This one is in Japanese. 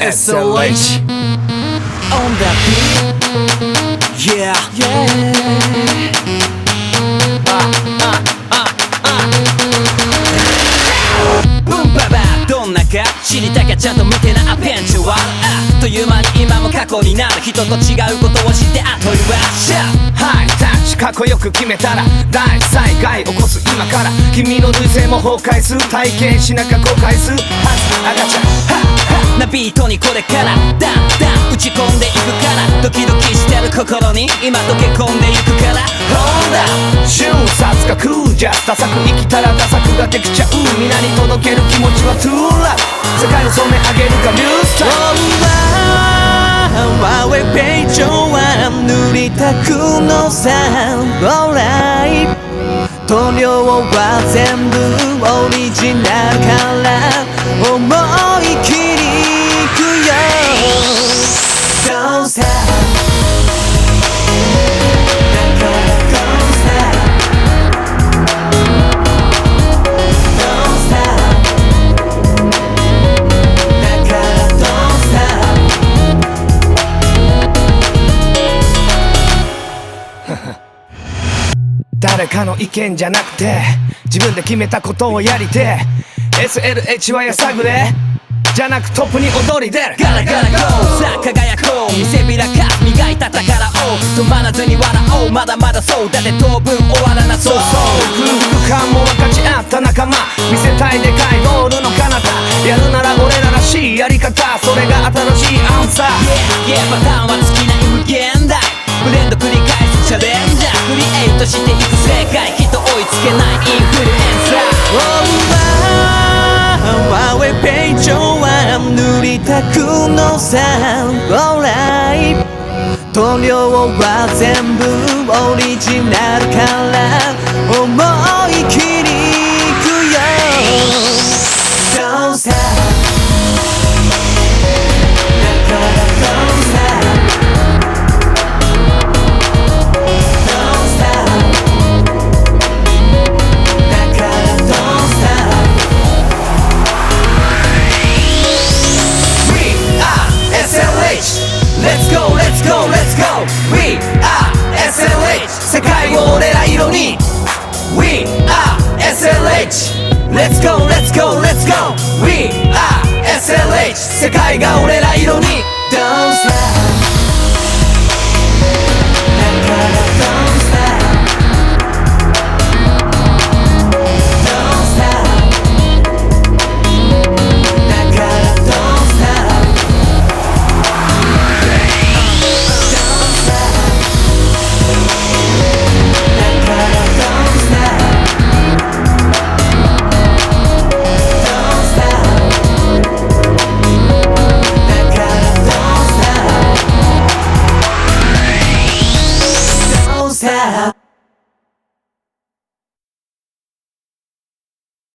SLH on the beat. Yeah,どんなか知りたきゃちゃんと見てなアベンチュアル。あっという間に今も過去になる。人と違うことを知ってあと言わしゃ。 ハイタッチかっこよく決めたら大災害起こす今から君の類性も崩壊する。体験しなきゃ後悔するはず。赤ちゃんなビートにこれからだんだん打ち込んでいくから、ドキドキしてる心に今溶け込んでいくから。Hold up 瞬殺が来るじゃダサく生きたらダサくができちゃう。皆に届ける気持ちは True Love。 世界を染め上げるかニュースタイル。 青いページは塗りたくのさ Alright 塗料は全部オリジナルから思い切りいくよ Don't stop だから Don't stop Don't stop だから Don't stop 誰かの意見じゃなくて自分で決めたことをやりて SLH はやさぐれじゃなくトップに躍り出る。 ガラガラゴーさあ輝こう見せびらか磨いた宝を止まらずに笑おう。まだまだそうだって当分終わらなそうそう。 空腹感も分かち合った仲間見せたいでかいゴールの彼方やるなら俺ららしいやり方それが新しいアンサー。 Yeah, yeah パターンは尽きない無限大ブレンド繰り返すチャレンジャークリエイトしていく世界きっと追いつけないインフルエンサー。青いページは塗りたくのさ Alright 塗料は全部オリジナルから思い切りいくよ Don't stop だから Don't stop Don't stop だから Don't stop Let's go, let's go, let's go. We are SLH 世界を俺ら色に We are SLH Let's go, let's go, let's go. We are SLH 世界が俺ら色に Don't